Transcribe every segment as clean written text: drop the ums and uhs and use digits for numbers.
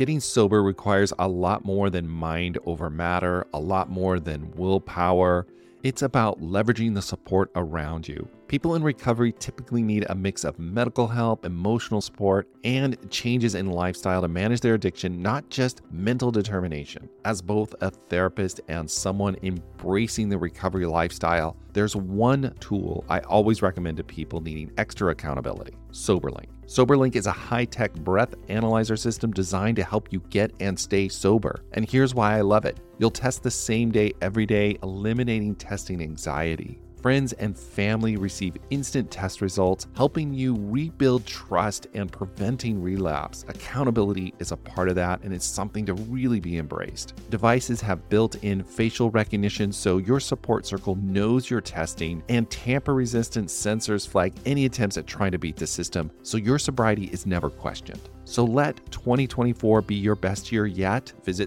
Getting sober requires a lot more than mind over matter, a lot more than willpower. It's about leveraging the support around you. People in recovery typically need a mix of medical help, emotional support, and changes in lifestyle to manage their addiction, not just mental determination. As both a therapist and someone embracing the recovery lifestyle, there's one tool I always recommend to people needing extra accountability: SoberLink. SoberLink is a high-tech breath analyzer system designed to help you get and stay sober. And here's why I love it. You'll test the same day every day, eliminating testing anxiety. Friends and family receive instant test results, helping you rebuild trust and preventing relapse. Accountability is a part of that, and it's something to really be embraced. Devices have built-in facial recognition, so your support circle knows you're testing, and tamper-resistant sensors flag any attempts at trying to beat the system, so your sobriety is never questioned. So let 2024 be your best year yet. Visit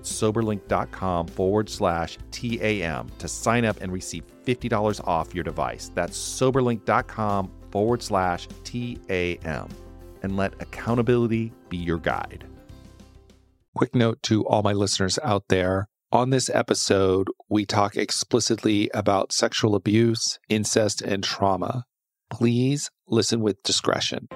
soberlink.com/TAM to sign up and receive $50 off your device. That's soberlink.com/TAM. And let accountability be your guide. Quick note to all my listeners out there. On this episode, we talk explicitly about sexual abuse, incest, and trauma. Please listen with discretion.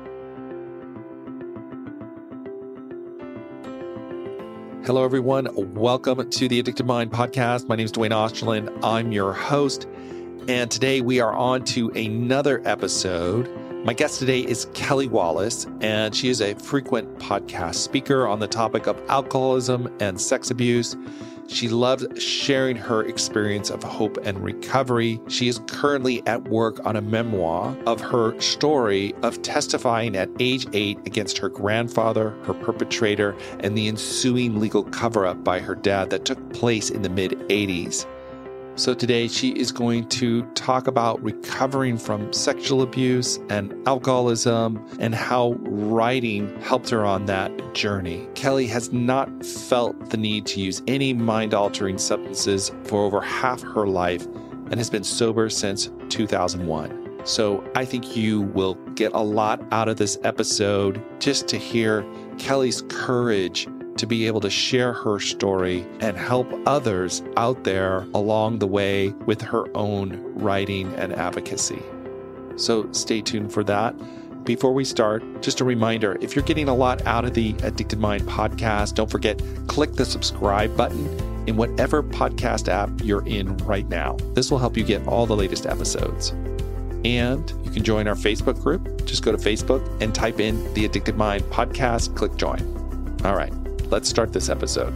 Hello, everyone. Welcome to the Addicted Mind podcast. My name is Dwayne Osterlin. I'm your host. And today we are on to another episode. My guest today is Kelly Wallace, and she is a frequent podcast speaker on the topic of alcoholism and sex abuse. She loves sharing her experience of hope and recovery. She is currently at work on a memoir of her story of testifying at age 8 against her grandfather, her perpetrator, and the ensuing legal cover-up by her dad that took place in the mid-'80s. So today she is going to talk about recovering from sexual abuse and alcoholism and how writing helped her on that journey. Kelly has not felt the need to use any mind-altering substances for over half her life and has been sober since 2001. So I think you will get a lot out of this episode just to hear Kelly's courage to be able to share her story and help others out there along the way with her own writing and advocacy. So stay tuned for that. Before we start, just a reminder, if you're getting a lot out of the Addicted Mind podcast, don't forget, click the subscribe button in whatever podcast app you're in right now. This will help you get all the latest episodes. And you can join our Facebook group. Just go to Facebook and type in the Addicted Mind podcast, click join. All right. Let's start this episode.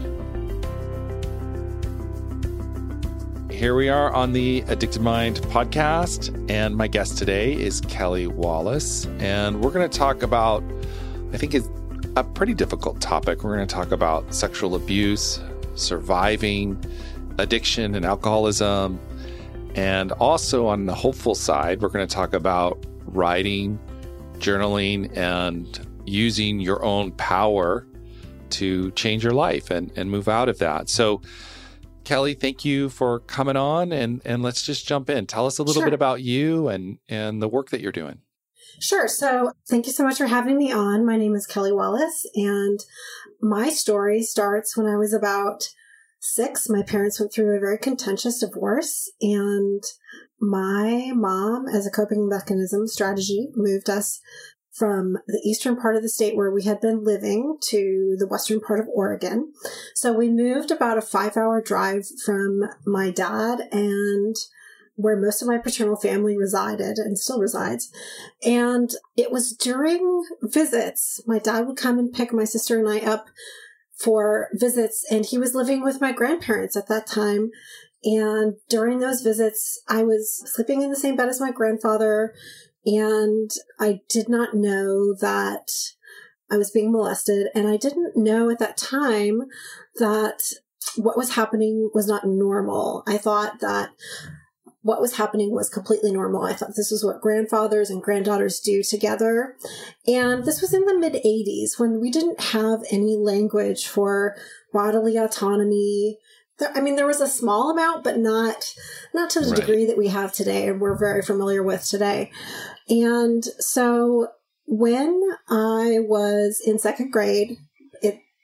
Here we are on the Addicted Mind podcast, and my guest today is Kelly Wallace, and we're going to talk about, I think it's a pretty difficult topic. We're going to talk about sexual abuse, surviving addiction and alcoholism, and also on the hopeful side, we're going to talk about writing, journaling, and using your own power to change your life and move out of that. So, Kelly, thank you for coming on, and let's just jump in. Tell us a little bit about you and the work that you're doing. Sure. So thank you so much for having me on. My name is Kelly Wallace, and my story starts when I was about 6. My parents went through a very contentious divorce, and my mom, as a coping mechanism strategy, moved us from the eastern part of the state where we had been living to the western part of Oregon. So we moved about a 5-hour drive from my dad and where most of my paternal family resided and still resides. And it was during visits. My dad would come and pick my sister and I up for visits, and he was living with my grandparents at that time. And during those visits, I was sleeping in the same bed as my grandfather, and I did not know that I was being molested. And I didn't know at that time that what was happening was not normal. I thought that what was happening was completely normal. I thought this was what grandfathers and granddaughters do together. And this was in the mid-'80s when we didn't have any language for bodily autonomy. There was a small amount, but not to the degree that we have today and we're very familiar with today. And so when I was in second grade,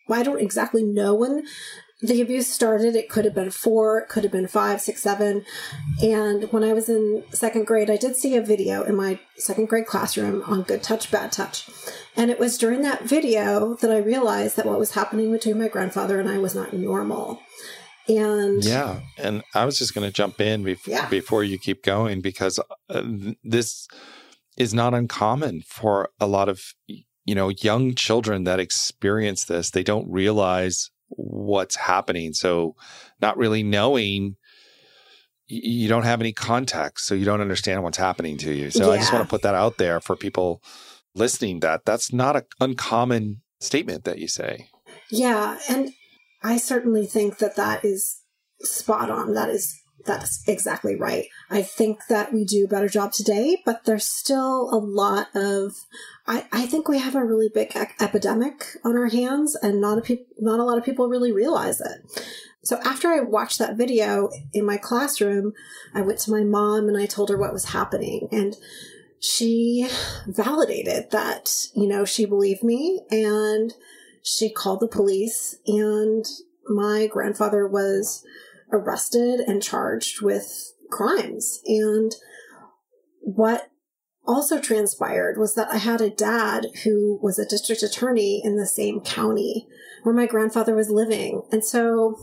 I don't exactly know when the abuse started. It could have been 4, it could have been 5, 6, 7. And when I was in second grade, I did see a video in my second grade classroom on good touch, bad touch. And it was during that video that I realized that what was happening between my grandfather and I was not normal. And yeah, and I was just going to jump in before you keep going, because this is not uncommon for a lot of, young children that experience this. They don't realize what's happening. So not really knowing, you don't have any context, so you don't understand what's happening to you. So I just want to put that out there for people listening, that's not an uncommon statement that you say. Yeah. And I certainly think that is spot on. That's exactly right. I think that we do a better job today, but there's still a lot of, I think we have a really big epidemic on our hands, and not a lot of people really realize it. So after I watched that video in my classroom, I went to my mom and I told her what was happening, and she validated that, she believed me, and she called the police, and my grandfather was arrested and charged with crimes. And what also transpired was that I had a dad who was a district attorney in the same county where my grandfather was living. And so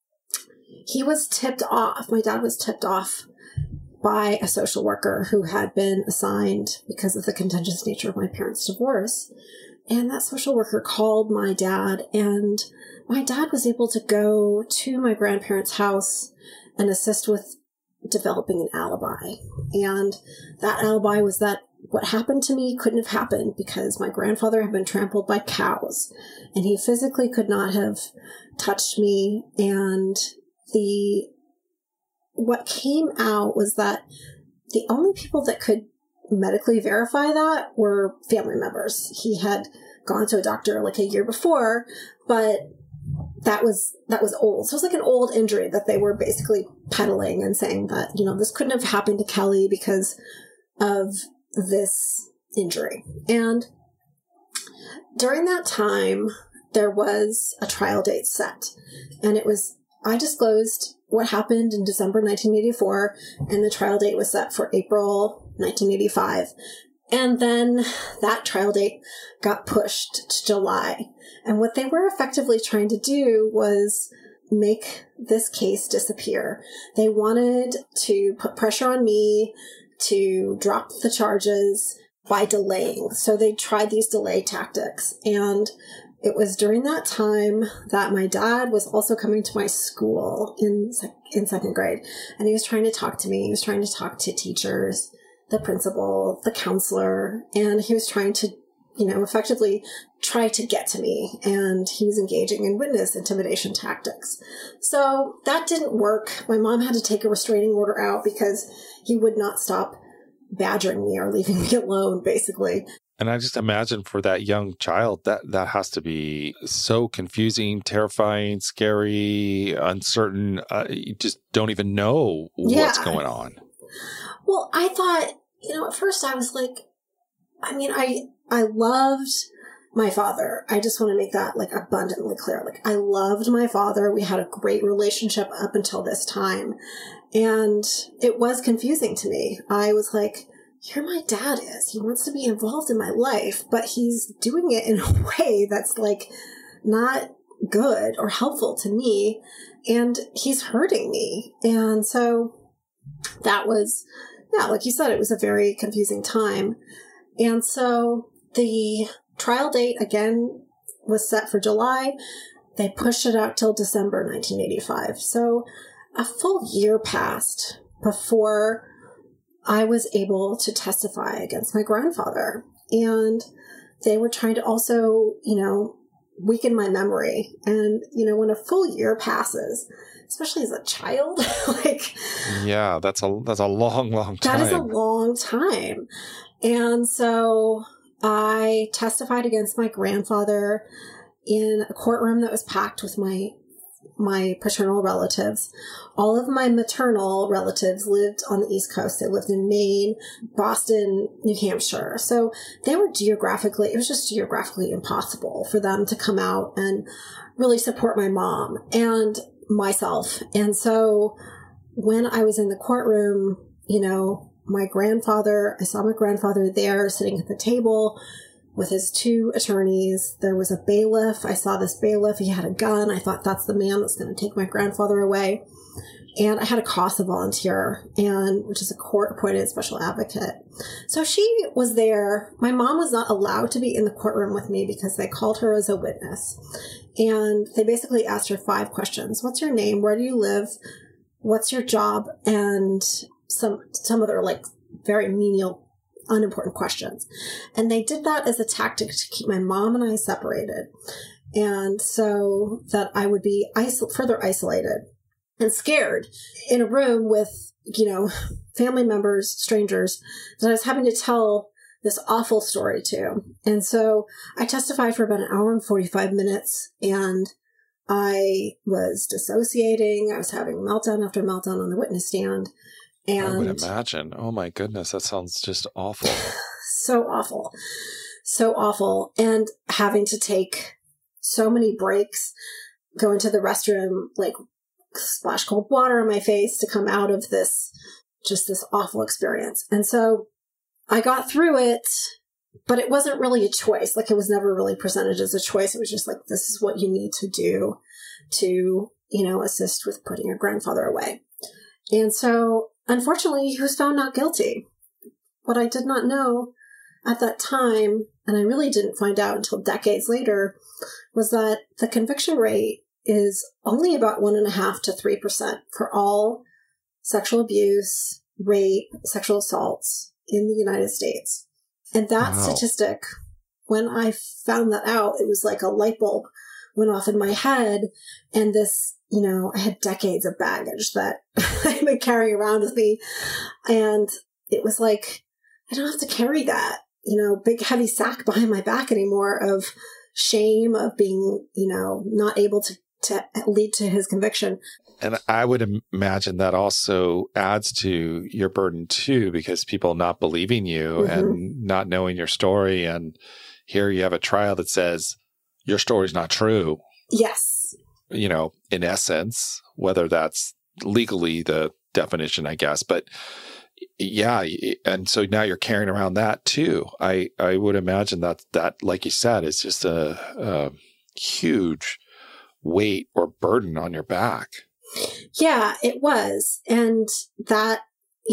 he was tipped off. My dad was tipped off by a social worker who had been assigned because of the contentious nature of my parents' divorce. And that social worker called my dad, and my dad was able to go to my grandparents' house and assist with developing an alibi. And that alibi was that what happened to me couldn't have happened because my grandfather had been trampled by cows, and he physically could not have touched me. And what came out was that the only people that could medically verify that were family members. He had gone to a doctor like a year before, but that was old. So it was like an old injury that they were basically peddling and saying that, this couldn't have happened to Kelly because of this injury. And during that time, there was a trial date set, and I disclosed what happened in December 1984, and the trial date was set for April 1985. And then that trial date got pushed to July. And what they were effectively trying to do was make this case disappear. They wanted to put pressure on me to drop the charges by delaying. So they tried these delay tactics. And it was during that time that my dad was also coming to my school in second grade. And he was trying to talk to me. He was trying to talk to teachers, the principal, the counselor, and he was trying to, effectively try to get to me. And he was engaging in witness intimidation tactics. So that didn't work. My mom had to take a restraining order out because he would not stop badgering me or leaving me alone, basically. And I just imagine for that young child, that has to be so confusing, terrifying, scary, uncertain. You just don't even know what's going on. Well, I thought, at first I was like, I loved my father. I just want to make that abundantly clear. I loved my father. We had a great relationship up until this time. And it was confusing to me. I was like, here my dad is. He wants to be involved in my life, but he's doing it in a way that's not good or helpful to me. And he's hurting me. And so that was, like you said, it was a very confusing time. And so the trial date again was set for July. They pushed it out till December 1985. So a full year passed before I was able to testify against my grandfather. And they were trying to also, weaken my memory. And, when a full year passes, especially as a child, yeah, that's a long, long time. That is a long time. And so I testified against my grandfather in a courtroom that was packed with my my paternal relatives. All of my maternal relatives lived on the East Coast. They lived in Maine, Boston, New Hampshire. So they were it was just geographically impossible for them to come out and really support my mom and myself. And so when I was in the courtroom, I saw my grandfather there sitting at the table with his two attorneys. There was a bailiff. I saw this bailiff. He had a gun. I thought, that's the man that's going to take my grandfather away. And I had a CASA volunteer, which is a court-appointed special advocate. So she was there. My mom was not allowed to be in the courtroom with me because they called her as a witness. And they basically asked her 5 questions. What's your name? Where do you live? What's your job? And some other very menial, unimportant questions. And they did that as a tactic to keep my mom and I separated. And so that I would be further isolated and scared in a room with, family members, strangers that I was having to tell this awful story to. And so I testified for about an hour and 45 minutes, and I was dissociating. I was having meltdown after meltdown on the witness stand. And I would imagine. Oh my goodness, that sounds just awful. So awful. So awful. And having to take so many breaks, go into the restroom, splash cold water on my face to come out of this awful experience. And so I got through it, but it wasn't really a choice. It was never really presented as a choice. It was just this is what you need to do to, assist with putting your grandfather away. And so, unfortunately, he was found not guilty. What I did not know at that time, and I really didn't find out until decades later, was that the conviction rate is only about 1.5% to 3% for all sexual abuse, rape, sexual assaults in the United States. And that statistic, when I found that out, it was like a light bulb went off in my head. And this, I had decades of baggage that I've been carrying around with me. And it was I don't have to carry that, big heavy sack behind my back anymore of shame of being, not able to lead to his conviction. And I would imagine that also adds to your burden too, because people not believing you and not knowing your story. And here you have a trial that says your story's not true. Yes. In essence, whether that's legally the definition, I guess, but yeah. And so now you're carrying around that too. I would imagine that, like you said, is just a huge weight or burden on your back. Yeah, it was. And that,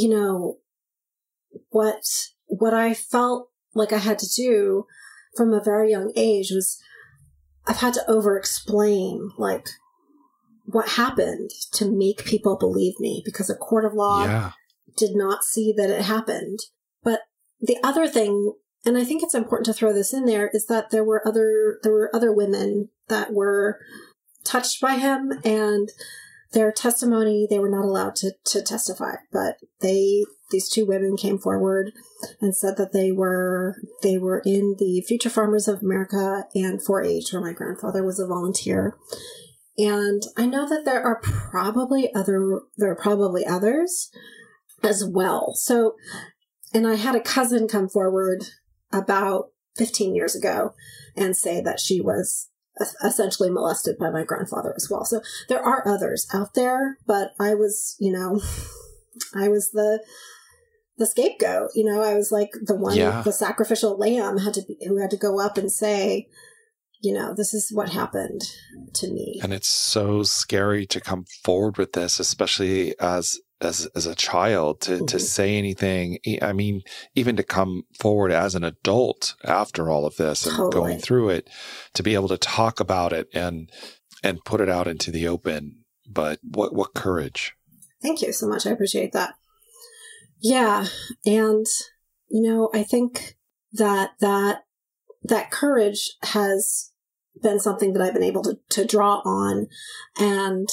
what I felt like I had to do from a very young age was I've had to over-explain what happened to make people believe me, because a court of law did not see that it happened. But the other thing, and I think it's important to throw this in there, is that there were other women that were touched by him, and their testimony, they were not allowed to testify, but these 2 women came forward and said that they were in the Future Farmers of America and 4-H, where my grandfather was a volunteer. And I know that there are probably others as well. So, and I had a cousin come forward about 15 years ago and say that she was essentially molested by my grandfather as well. So there are others out there, but I was, I was the scapegoat, I was the one, the sacrificial lamb who had to go up and say, this is what happened to me. And it's so scary to come forward with this, especially as a child, to say anything. I mean, even to come forward as an adult after all of this and going through it, to be able to talk about it and put it out into the open. But what courage. Thank you so much. I appreciate that. Yeah. And, I think that courage has been something that I've been able to draw on and,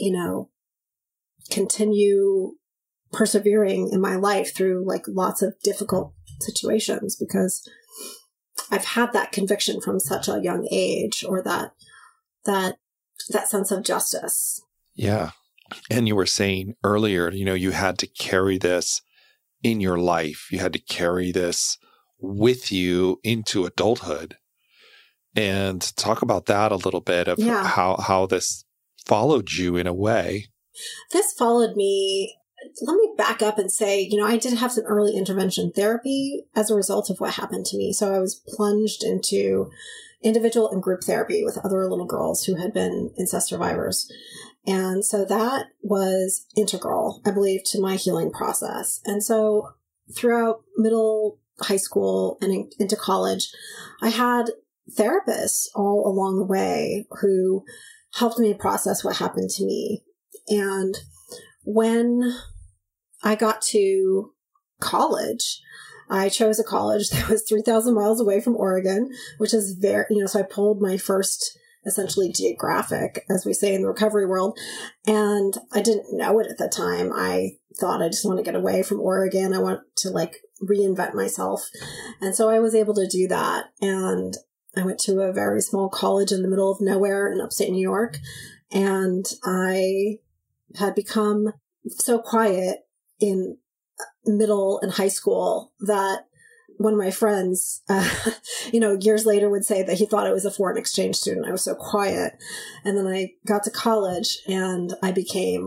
continue persevering in my life through lots of difficult situations, because I've had that conviction from such a young age, or that that sense of justice. Yeah. And you were saying earlier, you had to carry this in your life. You had to carry this with you into adulthood. And talk about that a little bit of how this followed you in a way. This followed me. Let me back up and say, I did have some early intervention therapy as a result of what happened to me. So I was plunged into individual and group therapy with other little girls who had been incest survivors. And so that was integral, I believe, to my healing process. And so throughout middle, high school, and into college, I had therapists all along the way who helped me process what happened to me. And when I got to college, I chose a college that was 3,000 miles away from Oregon, which is very, so I pulled my first essentially geographic, as we say in the recovery world. And I didn't know it at the time. I thought I just want to get away from Oregon. I want to reinvent myself. And so I was able to do that. And I went to a very small college in the middle of nowhere in upstate New York. And I had become so quiet in middle and high school that one of my friends, years later would say that he thought I was a foreign exchange student. I was so quiet. And then I got to college and I became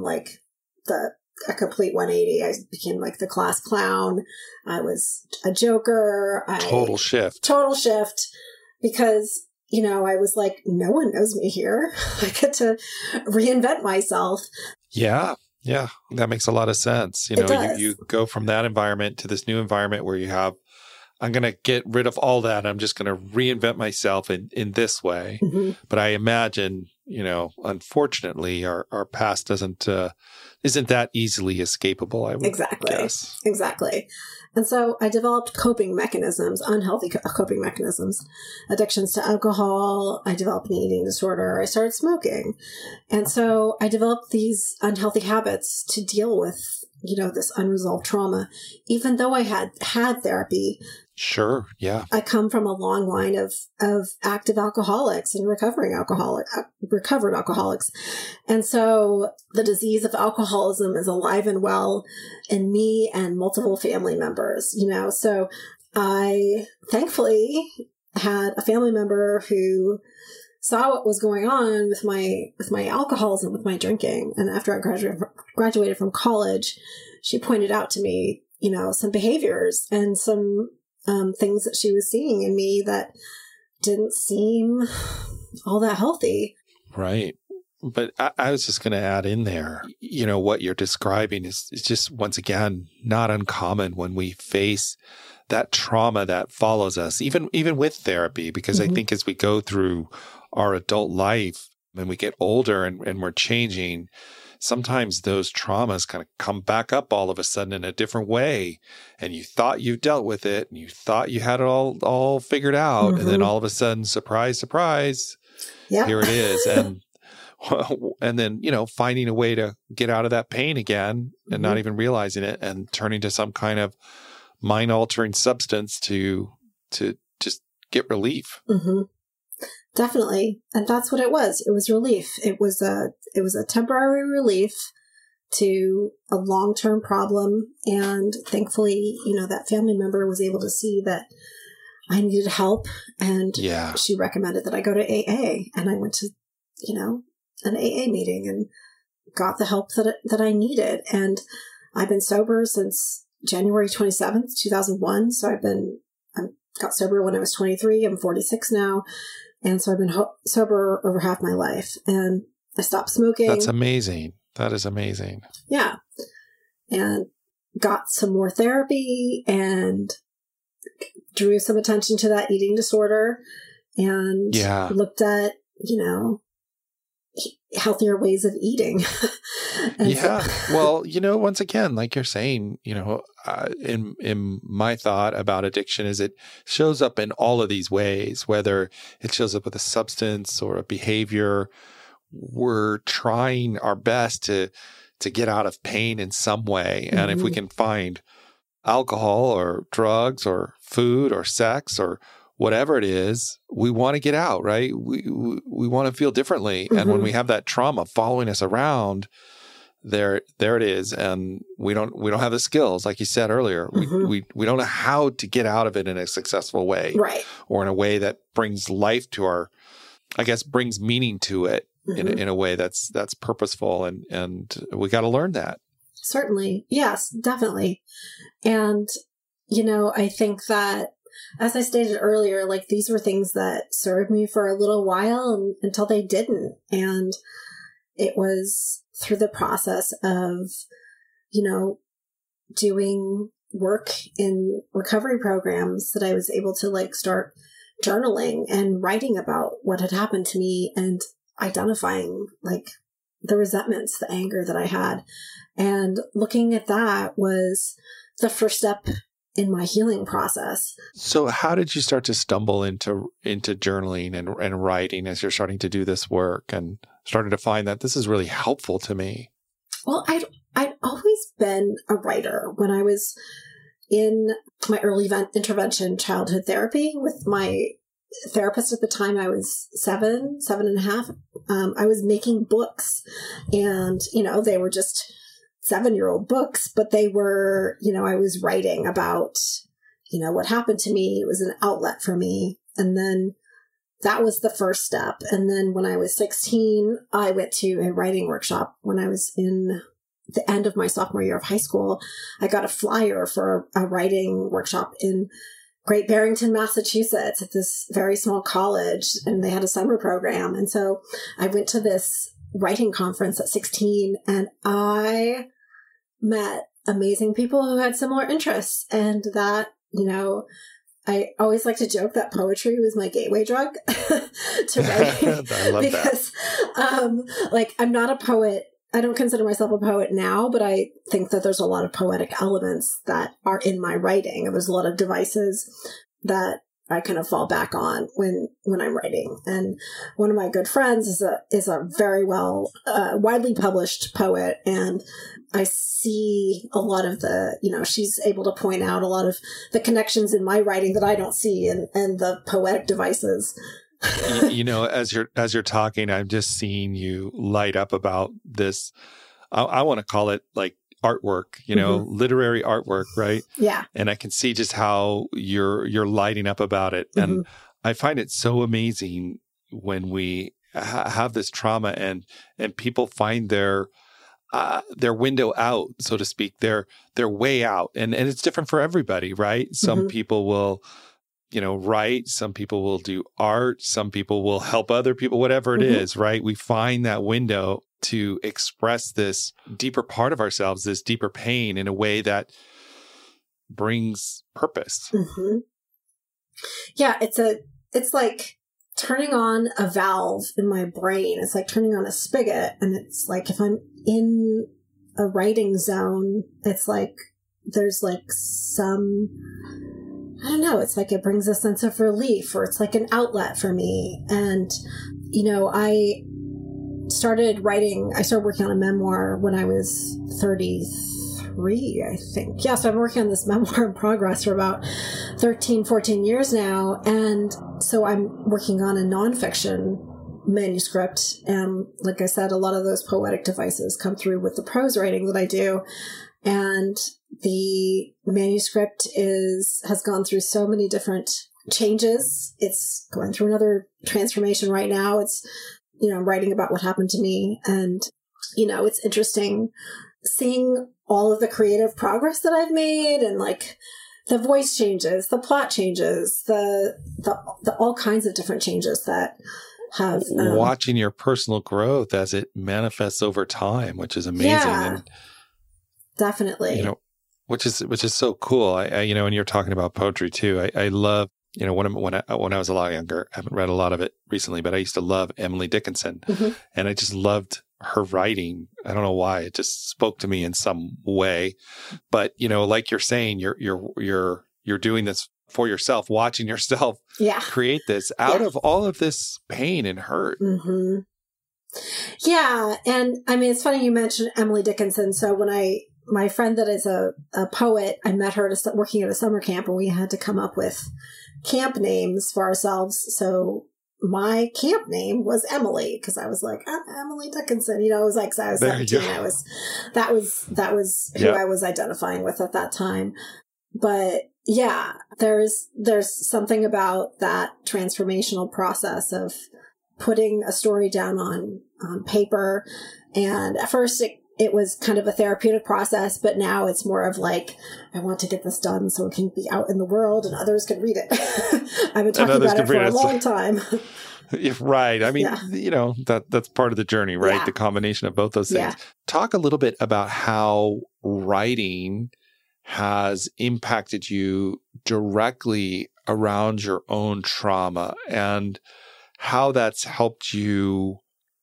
a complete 180. I became the class clown. I was a joker. Total shift. Because, I was no one knows me here. I get to reinvent myself. Yeah. Yeah. That makes a lot of sense. You go from that environment to this new environment where you have, I'm going to get rid of all that. I'm just going to reinvent myself in this way. Mm-hmm. But I imagine, unfortunately, our past isn't that easily escapable, I would guess. Exactly. And so I developed coping mechanisms, unhealthy coping mechanisms, addictions to alcohol. I developed an eating disorder. I started smoking. And so I developed these unhealthy habits to deal with, this unresolved trauma, even though I had therapy. Sure. Yeah. I come from a long line of active alcoholics and recovered alcoholics. And so the disease of alcoholism is alive and well in me and multiple family members, so I thankfully had a family member who saw what was going on with my alcoholism, with my drinking. And after I graduated from college, she pointed out to me, some behaviors and some things that she was seeing in me that didn't seem all that healthy. Right. But I was just going to add in there, what you're describing is just, once again, not uncommon when we face that trauma that follows us, even with therapy, because I think as we go through our adult life and we get older and we're changing, sometimes those traumas kind of come back up all of a sudden in a different way. And you thought you dealt with it and you thought you had it all figured out. Mm-hmm. And then all of a sudden, surprise, surprise, here it is. And then, finding a way to get out of that pain again and not even realizing it and turning to some kind of mind altering substance to just get relief. Mm-hmm. Definitely. And that's what it was. It was relief. It was a temporary relief to a long-term problem. And thankfully, that family member was able to see that I needed help. And she recommended that I go to AA. And I went to, an AA meeting and got the help that I needed. And I've been sober since January 27th, 2001. So I got sober when I was 23. I'm 46 now. And so I've been sober over half my life, and I stopped smoking. That's amazing. That is amazing. Yeah. And got some more therapy and drew some attention to that eating disorder and looked at, healthier ways of eating. Well, once again, like you're saying, in my thought about addiction is it shows up in all of these ways, whether it shows up with a substance or a behavior. We're trying our best to get out of pain in some way. And if we can find alcohol or drugs or food or sex or whatever it is, we want to get out, right? We want to feel differently. And when we have that trauma following us around, there it is. And we don't have the skills, like you said earlier. We don't know how to get out of it in a successful way, right? Or in a way that brings life to our, I guess, brings meaning to it in a way that's purposeful. And we got to learn that. Certainly. Yes, definitely. And, I think that, as I stated earlier, like these were things that served me for a little while until they didn't. And it was through the process of, doing work in recovery programs that I was able to like start journaling and writing about what had happened to me and identifying like the resentments, the anger that I had. And looking at that was the first step in my healing process. So how did you start to stumble into journaling and writing as you're starting to do this work and started to find that this is really helpful to me? Well, I'd always been a writer. When I was in my early intervention childhood therapy with my therapist at the time, I was 7.5. I was making books, and, they were just 7-year-old books, but they were, I was writing about, what happened to me. It was an outlet for me. And then that was the first step. And then when I was 16, I went to a writing workshop. When I was in the end of my sophomore year of high school, I got a flyer for a writing workshop in Great Barrington, Massachusetts, at this very small college, and they had a summer program. And so I went to this writing conference at 16, and I met amazing people who had similar interests. And that, I always like to joke that poetry was my gateway drug to writing. I love because, I'm not a poet. I don't consider myself a poet now, but I think that there's a lot of poetic elements that are in my writing. And there's a lot of devices that I kind of fall back on when I'm writing. And one of my good friends is a very well, widely published poet. And I see a lot of the, she's able to point out a lot of the connections in my writing that I don't see and the poetic devices. As you're talking, I'm just seeing you light up about this. I want to call it like artwork, literary artwork, right? Yeah. And I can see just how you're lighting up about it. And I find it so amazing when we have this trauma and people find their window out, so to speak, their way out. And it's different for everybody, right? Some people will write, some people will do art, some people will help other people, whatever it is, right? We find that window to express this deeper part of ourselves, this deeper pain in a way that brings purpose. Yeah, it's like turning on a valve in my brain. It's like turning on a spigot. And it's like, if I'm in a writing zone, it's like, there's like some, I don't know, it's like it brings a sense of relief, or it's like an outlet for me. And, I started working on a memoir when I was 33, I think. Yeah, so I'm working on this memoir in progress for about 13, 14 years now. And so I'm working on a nonfiction manuscript. And like I said, a lot of those poetic devices come through with the prose writing that I do. And the manuscript has gone through so many different changes. It's going through another transformation right now. It's, I'm writing about what happened to me. And, it's interesting seeing all of the creative progress that I've made, and like the voice changes, the plot changes, the all kinds of different changes that have watching your personal growth as it manifests over time, which is amazing. Yeah, and definitely. Which is so cool. I and you're talking about poetry too. I love, when I was a lot younger, I haven't read a lot of it recently, but I used to love Emily Dickinson, and I just loved her writing. I don't know why, it just spoke to me in some way. But like you're saying, you're doing this for yourself, watching yourself create this out of all of this pain and hurt. Yeah, and I mean, it's funny you mentioned Emily Dickinson. So when my friend that is a poet, I met her working at a summer camp, and we had to come up with camp names for ourselves. So my camp name was Emily, because I was like, I'm Emily Dickinson. You know, it was like, I was 17. That was who I was identifying with at that time. But yeah, there's something about that transformational process of putting a story down on paper. And at first it was kind of a therapeutic process, but now it's more of like, I want to get this done so it can be out in the world and others can read it. I've been talking about it for a long time. Right. I mean, you know, that's part of the journey, right? Yeah. The combination of both those things. Yeah. Talk a little bit about how writing has impacted you directly around your own trauma and how that's helped you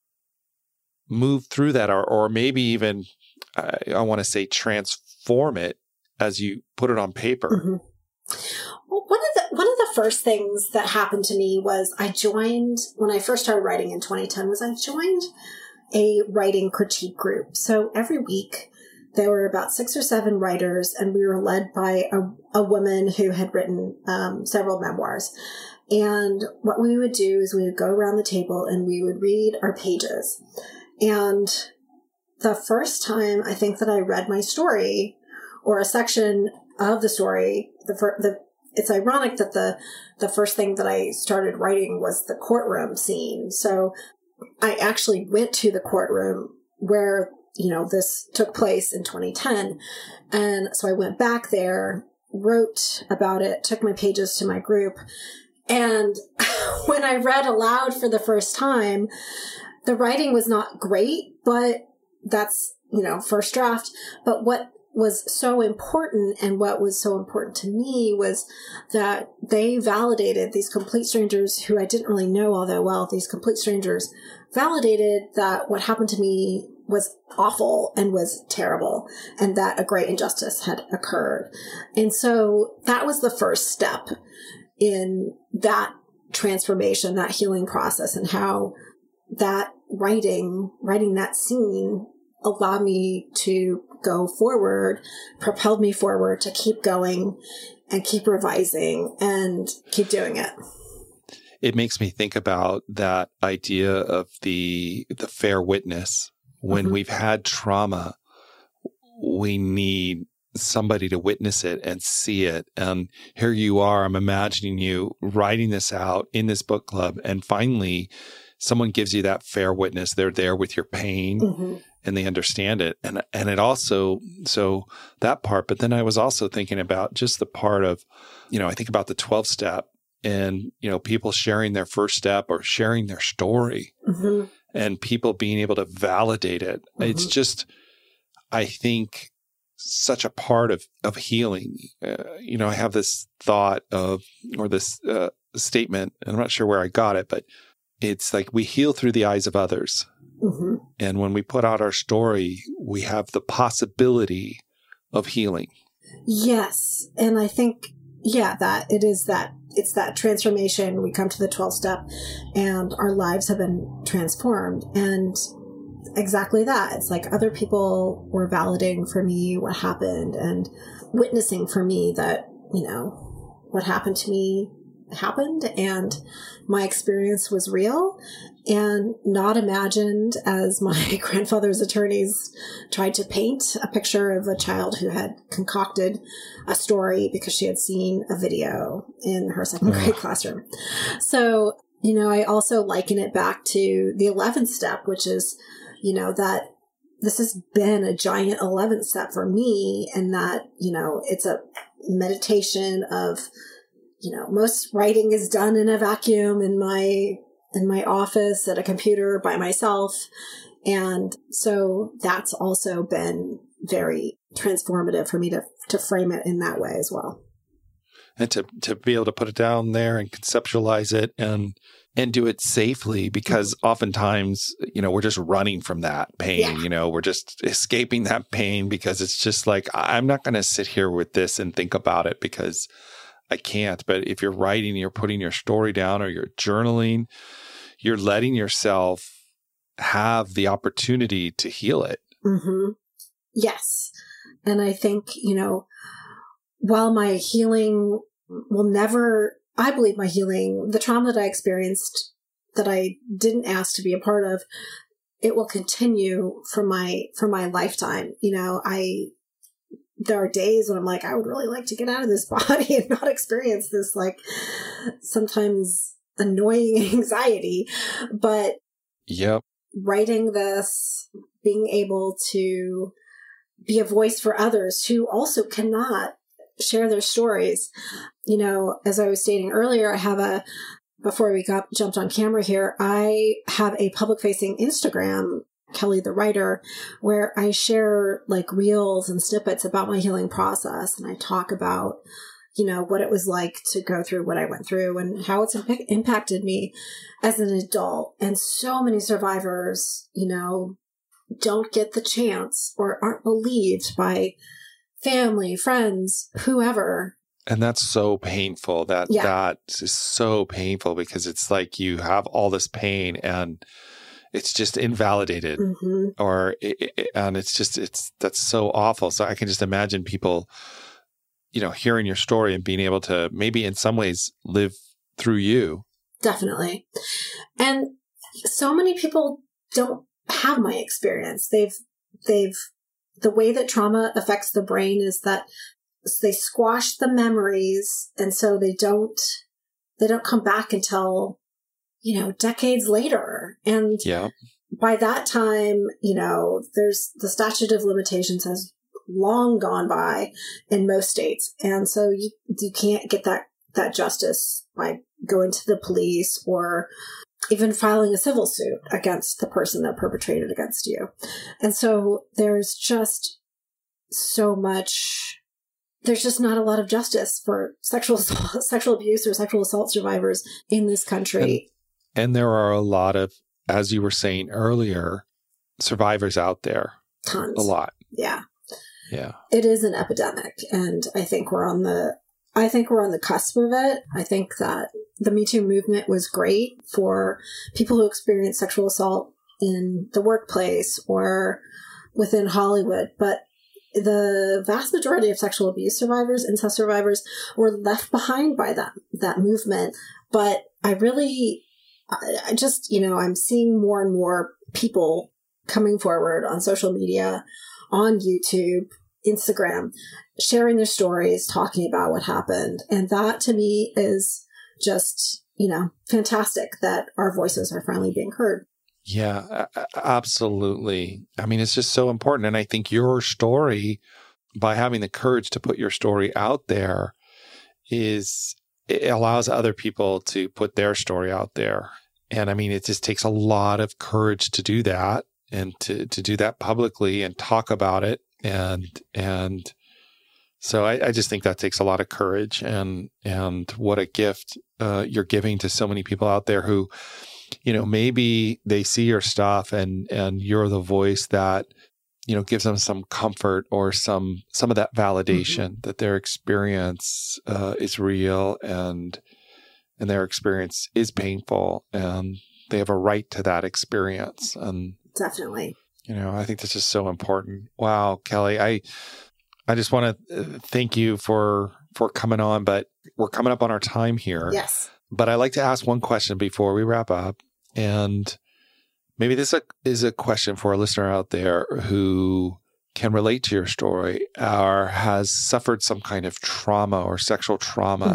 move through that, or maybe even, I want to say, transform it as you put it on paper. Mm-hmm. Well, one of the first things that happened to me was when I first started writing in 2010, I joined a writing critique group. So every week there were about 6 or 7 writers, and we were led by a woman who had written several memoirs. And what we would do is we would go around the table and we would read our pages. And the first time I think that I read my story or a section of the story, it's ironic that the first thing that I started writing was the courtroom scene. So I actually went to the courtroom where, you know, this took place in 2010. And so I went back there, wrote about it, took my pages to my group. And when I read aloud for the first time, the writing was not great, but that's, you know, first draft. But what was so important, and what was so important to me, was that they validated, these complete strangers who I didn't really know all that well, these complete strangers validated that what happened to me was awful and was terrible, and that a great injustice had occurred. And so that was the first step in that transformation, that healing process, and how that writing that scene allowed me to go forward, propelled me forward to keep going and keep revising and keep doing it. It makes me think about that idea of the fair witness. When we've had trauma, we need somebody to witness it and see it. And here you are, I'm imagining you writing this out in this book club, and finally someone gives you that fair witness. They're there with your pain and they understand it. And it also, so that part, but then I was also thinking about just the part of, you know, I think about the 12 step and, you know, people sharing their first step or sharing their story and people being able to validate it. It's just, I think, such a part of healing. You know, I have this thought of, or this statement, and I'm not sure where I got it, but it's like we heal through the eyes of others. And when we put out our story, we have the possibility of healing. Yes. And I think, that it's that transformation. We come to the 12th step and our lives have been transformed. And exactly that. It's like other people were validating for me what happened and witnessing for me that, you know, what happened to me happened and my experience was real and not imagined as my grandfather's attorneys tried to paint a picture of a child who had concocted a story because she had seen a video in her second grade classroom. So, you know, I also liken it back to the 11th step, which is, you know, that this has been a giant 11th step for me, and that, you know, it's a meditation of, you know, most writing is done in a vacuum in my office at a computer by myself. And so that's also been very transformative for me to frame it in that way as well. And to be able to put it down there and conceptualize it and do it safely, because oftentimes, you know, we're just running from that pain, you know, we're just escaping that pain because it's just like, I'm not going to sit here with this and think about it because I can't. But if you're writing, you're putting your story down or you're journaling, you're letting yourself have the opportunity to heal it. Yes. And I think, you know, while my healing will never I believe my healing, the trauma that I experienced that I didn't ask to be a part of, it will continue for my lifetime. There are days when I'm like, I would really like to get out of this body and not experience this, like, sometimes annoying anxiety. But yep. Writing this, being able to be a voice for others who also cannot share their stories. As I was stating earlier, before we jumped on camera here, I have a public-facing Instagram, Kelly the Writer, where I share like reels and snippets about my healing process. And I talk about, what it was like to go through what I went through and how it's impacted me as an adult. And so many survivors, don't get the chance or aren't believed by family, friends, whoever. And that's so painful. That is so painful, because it's like you have all this pain and it's just invalidated, and that's so awful. So I can just imagine people, hearing your story and being able to maybe in some ways live through you. Definitely. And so many people don't have my experience. The way that trauma affects the brain is that they squash the memories. And so they don't come back until, decades later. And by that time, there's the statute of limitations has long gone by in most states. And so you can't get that justice by going to the police or even filing a civil suit against the person that perpetrated against you. And so there's just not a lot of justice for sexual abuse or sexual assault survivors in this country. And there are a lot of, as you were saying earlier, survivors out there. Tons. A lot. Yeah. Yeah. It is an epidemic. And I think we're on the cusp of it. I think that the Me Too movement was great for people who experience sexual assault in the workplace or within Hollywood. But the vast majority of sexual abuse survivors, incest survivors, were left behind by that movement. But I just, I'm seeing more and more people coming forward on social media, on YouTube, Instagram, sharing their stories, talking about what happened. And that to me is just, fantastic that our voices are finally being heard. Yeah, absolutely. I mean, it's just so important. And I think your story, by having the courage to put your story out there, it allows other people to put their story out there. And I mean, it just takes a lot of courage to do that and to do that publicly and talk about it. And so I just think that takes a lot of courage, and what a gift you're giving to so many people out there who, maybe they see your stuff and you're the voice that, gives them some comfort or some of that validation that their experience is real and their experience is painful and they have a right to that experience. And definitely, I think this is so important. Wow, Kelly, I just want to thank you for coming on, but we're coming up on our time here. Yes. But I like to ask one question before we wrap up. And maybe this is a question for a listener out there who can relate to your story or has suffered some kind of trauma or sexual trauma.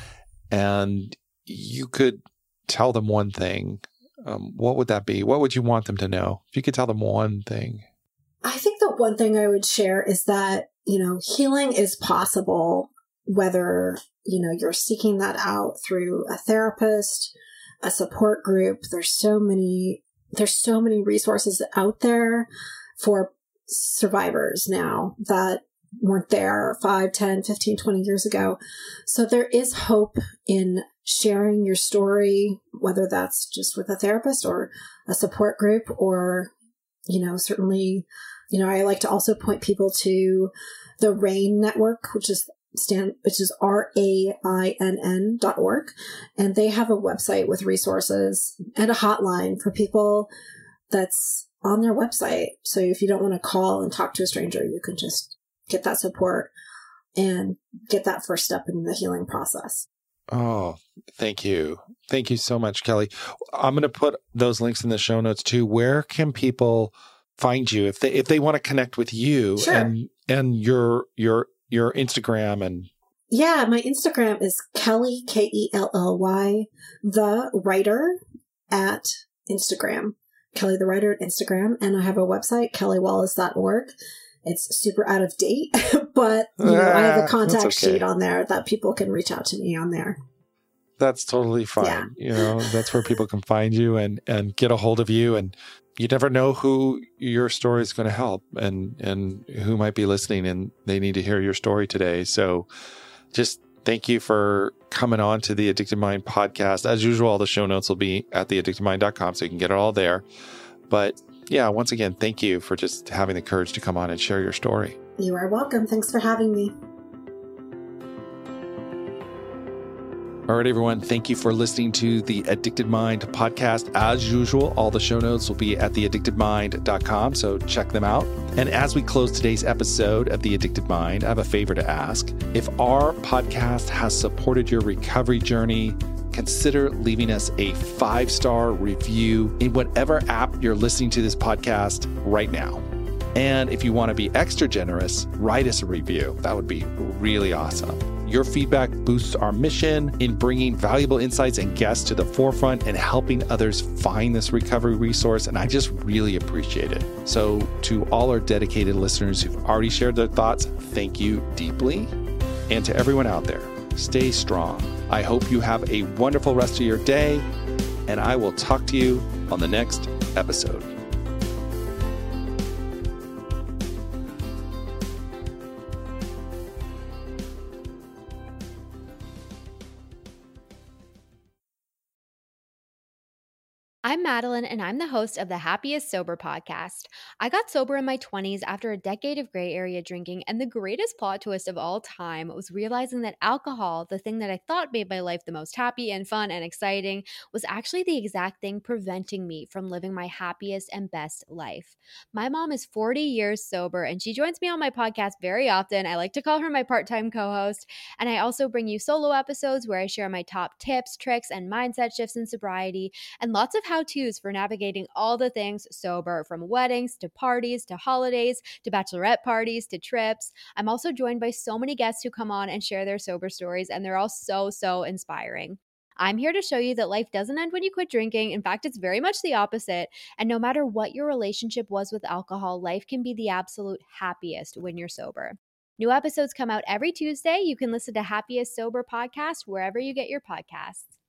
And you could tell them one thing. What would that be? What would you want them to know? If you could tell them one thing. I think the one thing I would share is that, healing is possible, whether, you're seeking that out through a therapist, a support group. There's so many resources out there for survivors now that weren't there 5, 10, 15, 20 years ago. So there is hope in sharing your story, whether that's just with a therapist or a support group or, certainly, I like to also point people to the RAINN network, which is RAINN.org. And they have a website with resources and a hotline for people that's on their website. So if you don't want to call and talk to a stranger, you can just get that support and get that first step in the healing process. Oh, thank you. Thank you so much, Kelly. I'm going to put those links in the show notes too. Where can people find you if they want to connect with you Sure. and your Instagram and Yeah, my Instagram is Kelly, Kelly, the writer at Instagram. Kelly the writer at Instagram. And I have a website, kellywallace.org. It's super out of date, but I have a contact sheet on there that people can reach out to me on there. That's totally fine. Yeah. That's where people can find you and get a hold of you. And you never know who your story is going to help and who might be listening and they need to hear your story today. So just thank you for coming on to the Addicted Mind podcast. As usual, all the show notes will be at theaddictedmind.com, so you can get it all there. But yeah, once again, thank you for just having the courage to come on and share your story. You are welcome. Thanks for having me. All right, everyone. Thank you for listening to the Addicted Mind podcast. As usual, all the show notes will be at theaddictedmind.com, so check them out. And as we close today's episode of The Addicted Mind, I have a favor to ask. If our podcast has supported your recovery journey, consider leaving us a 5-star review in whatever app you're listening to this podcast right now. And if you want to be extra generous, write us a review. That would be really awesome. Your feedback boosts our mission in bringing valuable insights and guests to the forefront and helping others find this recovery resource. And I just really appreciate it. So to all our dedicated listeners who've already shared their thoughts, thank you deeply. And to everyone out there, stay strong. I hope you have a wonderful rest of your day, and I will talk to you on the next episode. I'm Madeline, and I'm the host of the Happiest Sober podcast. I got sober in my 20s after a decade of gray area drinking, and the greatest plot twist of all time was realizing that alcohol, the thing that I thought made my life the most happy and fun and exciting, was actually the exact thing preventing me from living my happiest and best life. My mom is 40 years sober, and she joins me on my podcast very often. I like to call her my part-time co-host, and I also bring you solo episodes where I share my top tips, tricks, and mindset shifts in sobriety, and lots of how-tos for navigating all the things sober, from weddings to parties to holidays to bachelorette parties to trips. I'm also joined by so many guests who come on and share their sober stories, and they're all so inspiring. I'm here to show you that life doesn't end when you quit drinking. In fact, it's very much the opposite. And no matter what your relationship was with alcohol, life can be the absolute happiest when you're sober. New episodes come out every Tuesday. You can listen to Happiest Sober podcast wherever you get your podcasts.